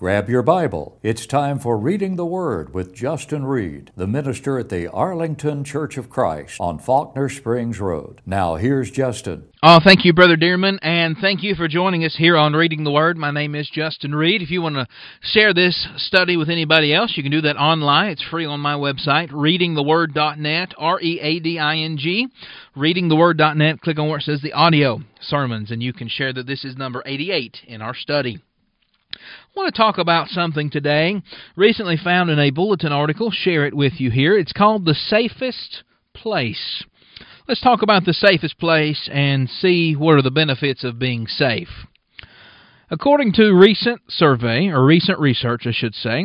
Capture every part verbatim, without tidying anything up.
Grab your Bible. It's time for Reading the Word with Justin Reed, the minister at the Arlington Church of Christ on Faulkner Springs Road. Now, here's Justin. Oh, thank you, Brother Dearman, and thank you for joining us here on Reading the Word. My name is Justin Reed. If you want to share this study with anybody else, you can do that online. It's free on my website, reading the word dot net, R E A D I N G, reading the word dot net. Click on where it says the audio sermons, and you can share that this is number eighty-eight in our study. I want to talk about something today, recently found in a bulletin article, share it with you here. It's called The Safest Place. Let's talk about the safest place and see what are the benefits of being safe. According to recent survey, or recent research, I should say,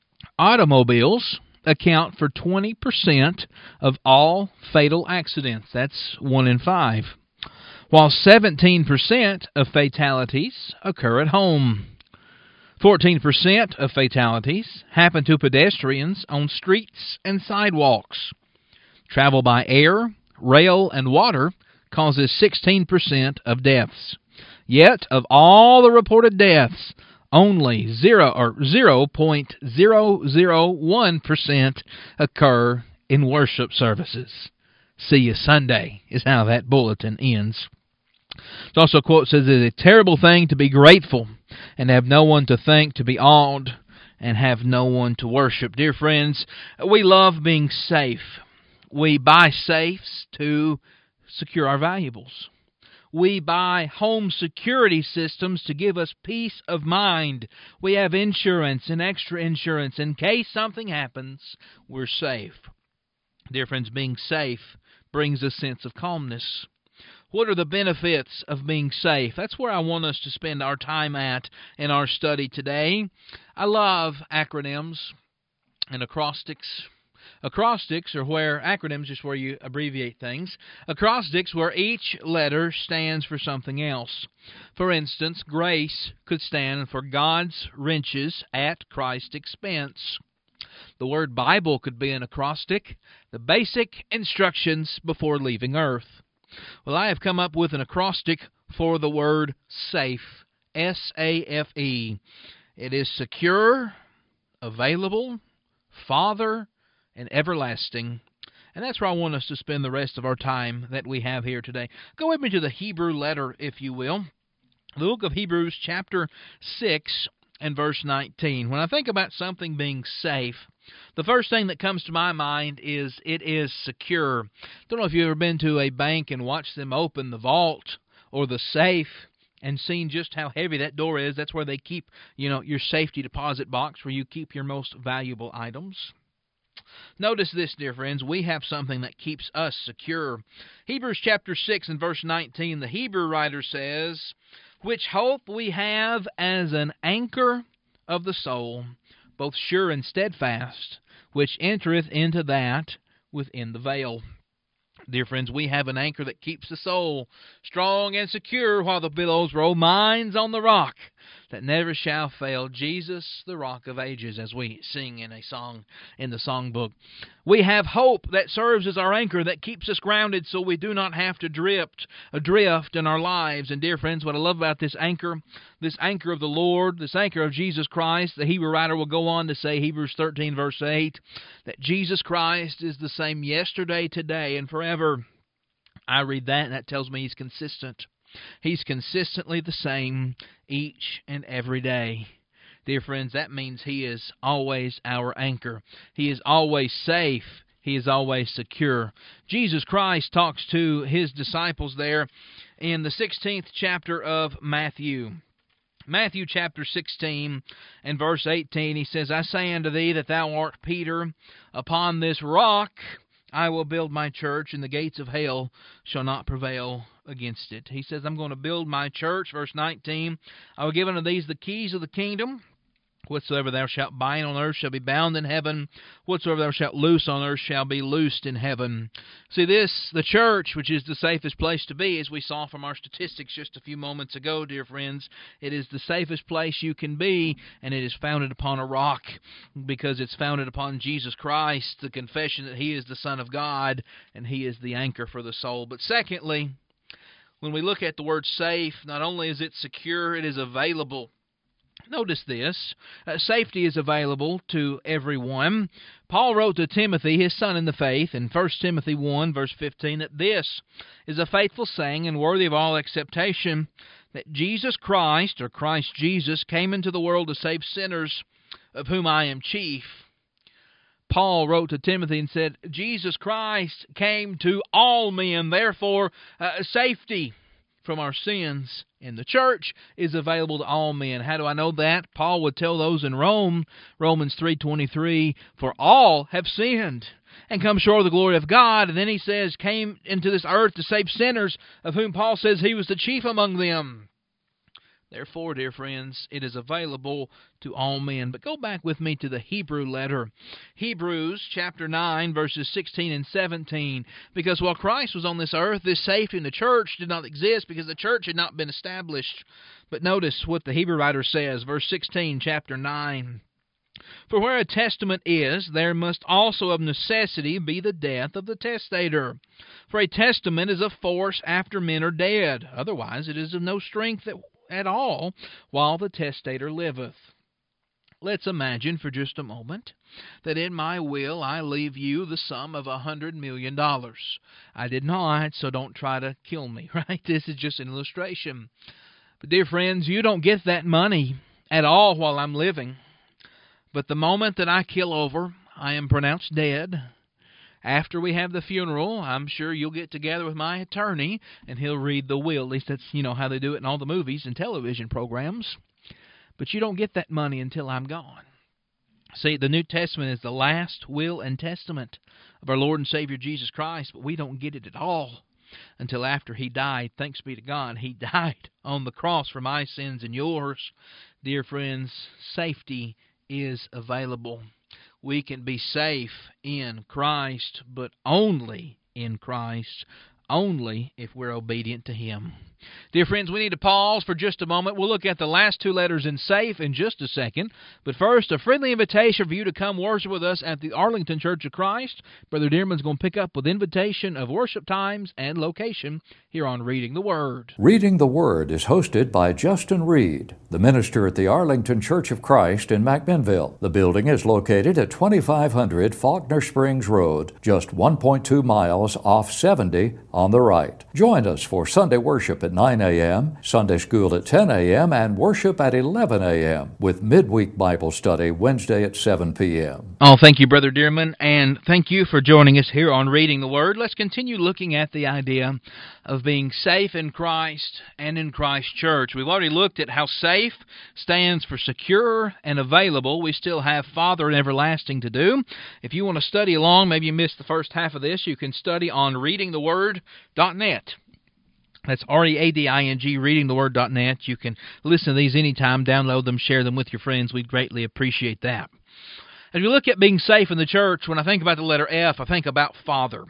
automobiles account for twenty percent of all fatal accidents. That's one in five. While seventeen percent of fatalities occur at home. fourteen percent of fatalities happen to pedestrians on streets and sidewalks. Travel by air, rail, and water causes sixteen percent of deaths. Yet, of all the reported deaths, only zero or zero point zero zero one percent occur in worship services. See you Sunday is how that bulletin ends. It's also a quote that says, "It's a terrible thing to be grateful and have no one to thank, to be awed and have no one to worship." Dear friends, we love being safe. We buy safes to secure our valuables. We buy home security systems to give us peace of mind. We have insurance and extra insurance. In case something happens, we're safe. Dear friends, being safe brings a sense of calmness. What are the benefits of being safe? That's where I want us to spend our time at in our study today. I love acronyms and acrostics. Acrostics are where, acronyms is where you abbreviate things. Acrostics where each letter stands for something else. For instance, grace could stand for God's riches at Christ's expense. The word Bible could be an acrostic, the basic instructions before leaving earth. Well, I have come up with an acrostic for the word safe, S A F E. It is secure, available, Father, and everlasting. And that's where I want us to spend the rest of our time that we have here today. Go with me to the Hebrew letter, if you will. The book of Hebrews, chapter six, and verse nineteen. When I think about something being safe, the first thing that comes to my mind is it is secure. Don't know if you've ever been to a bank and watched them open the vault or the safe and seen just how heavy that door is. That's where they keep, you know, your safety deposit box where you keep your most valuable items. Notice this, dear friends, we have something that keeps us secure. Hebrews chapter six and verse nineteen, the Hebrew writer says, "Which hope we have as an anchor of the soul, both sure and steadfast, which entereth into that within the veil." Dear friends, we have an anchor that keeps the soul strong and secure while the billows roll. Minds on the rock that never shall fail, Jesus, the rock of ages, as we sing in a song in the songbook. We have hope that serves as our anchor that keeps us grounded so we do not have to drift, adrift in our lives. And dear friends, what I love about this anchor, this anchor of the Lord, this anchor of Jesus Christ, the Hebrew writer will go on to say, Hebrews thirteen, verse eight, that Jesus Christ is the same yesterday, today, and forever. I read that, and that tells me He's consistent. He's consistently the same each and every day. Dear friends, that means He is always our anchor. He is always safe. He is always secure. Jesus Christ talks to His disciples there in the sixteenth chapter of Matthew. Matthew chapter sixteen and verse eighteen, He says, "I say unto thee that thou art Peter, upon this rock I will build my church, and the gates of hell shall not prevail against it." He says, I'm going to build my church. Verse nineteen, "I will give unto these the keys of the kingdom. Whatsoever thou shalt bind on earth shall be bound in heaven. Whatsoever thou shalt loose on earth shall be loosed in heaven." See, this, the church, which is the safest place to be, as we saw from our statistics just a few moments ago, dear friends, it is the safest place you can be, and it is founded upon a rock, because it's founded upon Jesus Christ, the confession that He is the Son of God, and He is the anchor for the soul. But secondly, when we look at the word safe, not only is it secure, it is available. Notice this. Uh, safety is available to everyone. Paul wrote to Timothy, his son in the faith, in First Timothy one, verse fifteen, that this is a faithful saying and worthy of all acceptation, that Jesus Christ, or Christ Jesus, came into the world to save sinners, of whom I am chief. Paul wrote to Timothy and said, Jesus Christ came to all men, therefore uh, safety from our sins in the church is available to all men. How do I know that? Paul would tell those in Rome, Romans three twenty-three, for all have sinned and come short of the glory of God. And then he says, came into this earth to save sinners, of whom Paul says he was the chief among them. Therefore, dear friends, it is available to all men. But go back with me to the Hebrew letter. Hebrews chapter nine, verses sixteen and seventeen. Because while Christ was on this earth, this safety in the church did not exist because the church had not been established. But notice what the Hebrew writer says, verse sixteen, chapter nine. For where a testament is, there must also of necessity be the death of the testator. For a testament is of force after men are dead. Otherwise it is of no strength that at all while the testator liveth. Let's imagine for just a moment that in my will I leave you the sum of a hundred million dollars. I did not, so don't try to kill me, right? This is just an illustration. But dear friends, you don't get that money at all while I'm living. But the moment that I kill over, I am pronounced dead. After we have the funeral, I'm sure you'll get together with my attorney, and he'll read the will. At least that's, you know, how they do it in all the movies and television programs. But you don't get that money until I'm gone. See, the New Testament is the last will and testament of our Lord and Savior Jesus Christ, but we don't get it at all until after He died. Thanks be to God, He died on the cross for my sins and yours. Dear friends, safety is available. We can be safe in Christ, but only in Christ, only if we're obedient to Him. Dear friends, we need to pause for just a moment. We'll look at the last two letters in safe in just a second. But first, a friendly invitation for you to come worship with us at the Arlington Church of Christ. Brother Dearman's going to pick up with invitation of worship times and location here on Reading the Word. Reading the Word is hosted by Justin Reed, the minister at the Arlington Church of Christ in McMinnville. The building is located at twenty-five hundred Faulkner Springs Road, just one point two miles off seventy on the right. Join us for Sunday worship at nine a.m., Sunday school at ten a.m., and worship at eleven a.m., with midweek Bible study Wednesday at seven p.m. Oh, thank you, Brother Dearman, and thank you for joining us here on Reading the Word. Let's continue looking at the idea of being safe in Christ and in Christ Church. We've already looked at how safe stands for secure and available. We still have Father and everlasting to do. If you want to study along, maybe you missed the first half of this, you can study on reading the word dot net. That's R E A D I N G, reading the word dot net. You can listen to these anytime, download them, share them with your friends. We'd greatly appreciate that. As we look at being safe in the church, when I think about the letter F, I think about Father.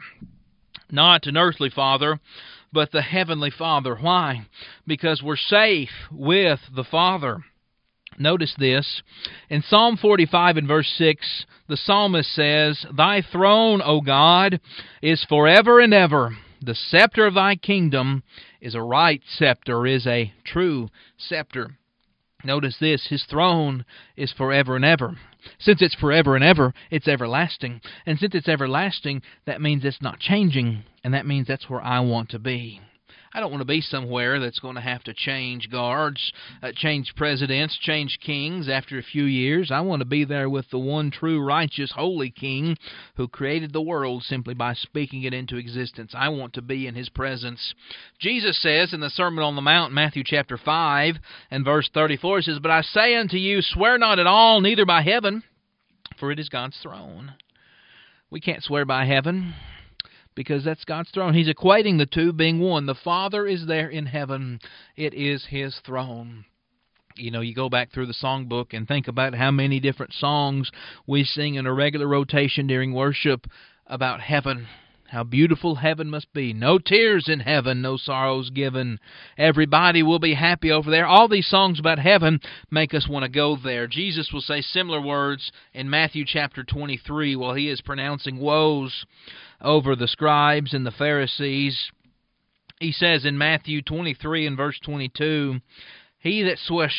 Not an earthly father, but the heavenly Father. Why? Because we're safe with the Father. Notice this. In Psalm forty-five and verse six, the psalmist says, Thy throne, O God, is forever and ever. The scepter of Thy kingdom is a right scepter, is a true scepter. Notice this, His throne is forever and ever. Since it's forever and ever, it's everlasting. And since it's everlasting, that means it's not changing. And that means that's where I want to be. I don't want to be somewhere that's going to have to change guards, uh, change presidents, change kings after a few years. I want to be there with the one true, righteous, holy King who created the world simply by speaking it into existence. I want to be in His presence. Jesus says in the Sermon on the Mount, Matthew chapter five and verse thirty-four, He says, But I say unto you, swear not at all, neither by heaven, for it is God's throne. We can't swear by heaven, because that's God's throne. He's equating the two being one. The Father is there in heaven. It is His throne. You know, you go back through the songbook and think about how many different songs we sing in a regular rotation during worship about heaven. How beautiful heaven must be. No tears in heaven, no sorrows given. Everybody will be happy over there. All these songs about heaven make us want to go there. Jesus will say similar words in Matthew chapter twenty-three while He is pronouncing woes over the scribes and the Pharisees. He says in Matthew twenty-three and verse twenty-two, He that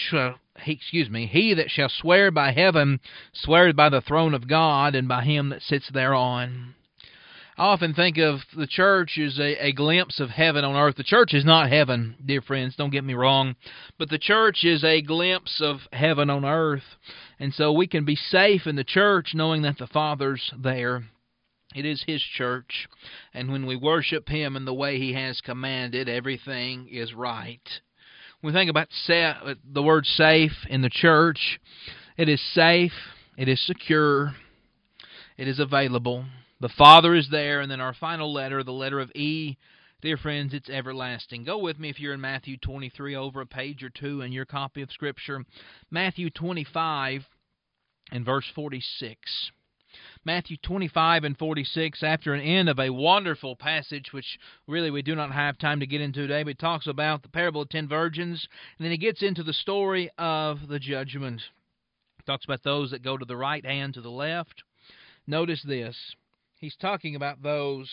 he, excuse me, he that shall swear by heaven sweareth by the throne of God and by him that sits thereon. I often think of the church as a, a glimpse of heaven on earth. The church is not heaven, dear friends, don't get me wrong, but the church is a glimpse of heaven on earth. And so we can be safe in the church knowing that the Father's there. It is His church, and when we worship Him in the way He has commanded, everything is right. When we think about sa- the word safe in the church, it is safe, it is secure, it is available. The Father is there, and then our final letter, the letter of E, dear friends, it's everlasting. Go with me if you're in Matthew twenty-three, over a page or two in your copy of Scripture. Matthew twenty-five and verse forty-six. Matthew twenty-five and forty-six, after an end of a wonderful passage, which really we do not have time to get into today, but it talks about the parable of ten virgins, and then he gets into the story of the judgment. He talks about those that go to the right hand, to the left. Notice this. He's talking about those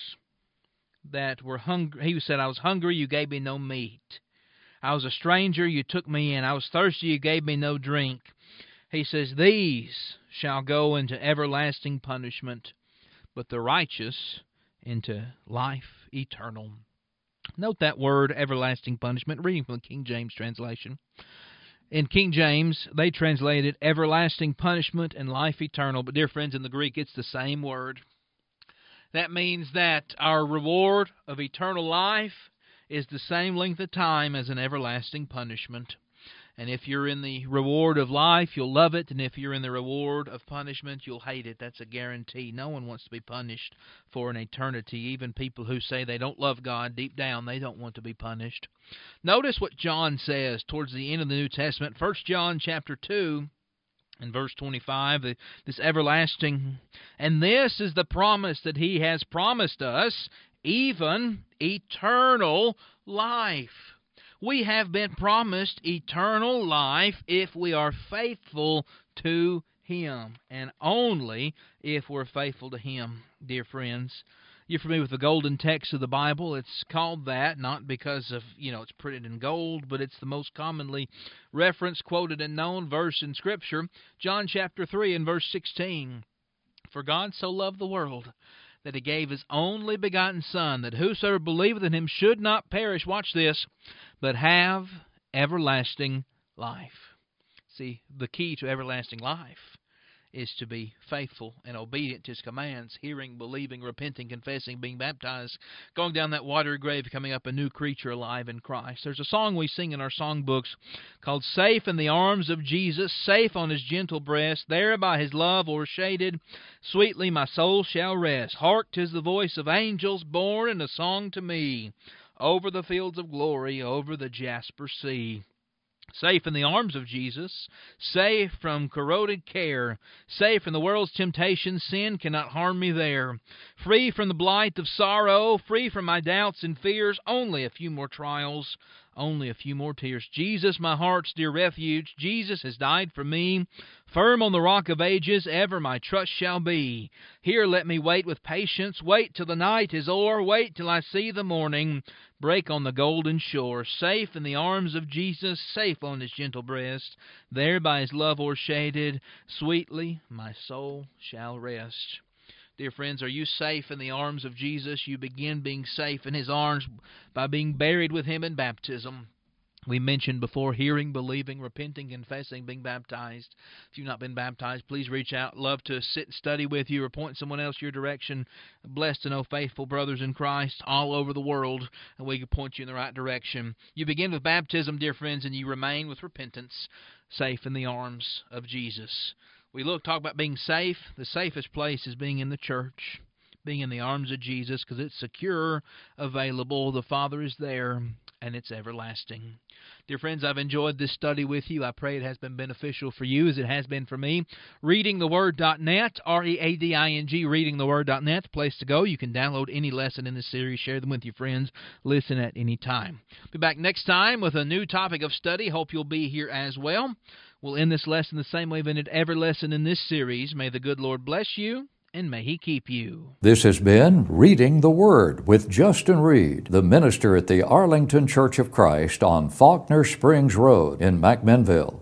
that were hungry. He said, I was hungry, you gave me no meat. I was a stranger, you took me in. I was thirsty, you gave me no drink. He says, these shall go into everlasting punishment, but the righteous into life eternal. Note that word, everlasting punishment, reading from the King James translation. In King James, they translated everlasting punishment and life eternal. But dear friends, in the Greek, it's the same word. That means that our reward of eternal life is the same length of time as an everlasting punishment. And if you're in the reward of life, you'll love it. And if you're in the reward of punishment, you'll hate it. That's a guarantee. No one wants to be punished for an eternity. Even people who say they don't love God, deep down, they don't want to be punished. Notice what John says towards the end of the New Testament. First John chapter two. In verse twenty-five, this everlasting, and this is the promise that He has promised us, even eternal life. We have been promised eternal life if we are faithful to Him, and only if we're faithful to Him, dear friends. You're familiar with the golden text of the Bible. It's called that, not because of, you know, it's printed in gold, but it's the most commonly referenced, quoted, and known verse in Scripture. John chapter three and verse sixteen. For God so loved the world that He gave His only begotten Son, that whosoever believeth in Him should not perish, watch this, but have everlasting life. See, the key to everlasting life is to be faithful and obedient to His commands, hearing, believing, repenting, confessing, being baptized, going down that watery grave, becoming up a new creature alive in Christ. There's a song we sing in our songbooks called Safe in the Arms of Jesus, safe on His gentle breast, there by His love o'ershaded, sweetly my soul shall rest. Hark, 'tis the voice of angels born in a song to me, over the fields of glory, over the jasper sea. Safe in the arms of Jesus, safe from corroded care, safe from the world's temptation, sin cannot harm me there. Free from the blight of sorrow, free from my doubts and fears, only a few more trials, only a few more tears. Jesus, my heart's dear refuge, Jesus has died for me. Firm on the rock of ages, ever my trust shall be. Here let me wait with patience, wait till the night is o'er, wait till I see the morning break on the golden shore. Safe in the arms of Jesus, safe on His gentle breast, there by His love o'ershaded, sweetly my soul shall rest. Dear friends, are you safe in the arms of Jesus? You begin being safe in His arms by being buried with Him in baptism. We mentioned before hearing, believing, repenting, confessing, being baptized. If you've not been baptized, please reach out. Love to sit and study with you or point someone else your direction. Blessed to know faithful brothers in Christ all over the world, and we can point you in the right direction. You begin with baptism, dear friends, and you remain with repentance, safe in the arms of Jesus. We look, talk about being safe. The safest place is being in the church, being in the arms of Jesus, because it's secure, available. The Father is there, and it's everlasting. Dear friends, I've enjoyed this study with you. I pray it has been beneficial for you as it has been for me. reading the word dot net, R E A D I N G, reading the word dot net, the place to go. You can download any lesson in this series, share them with your friends, listen at any time. Be back next time with a new topic of study. Hope you'll be here as well. We'll end this lesson the same way we've ended every lesson in this series. May the good Lord bless you, and may He keep you. This has been Reading the Word with Justin Reed, the minister at the Arlington Church of Christ on Faulkner Springs Road in McMinnville.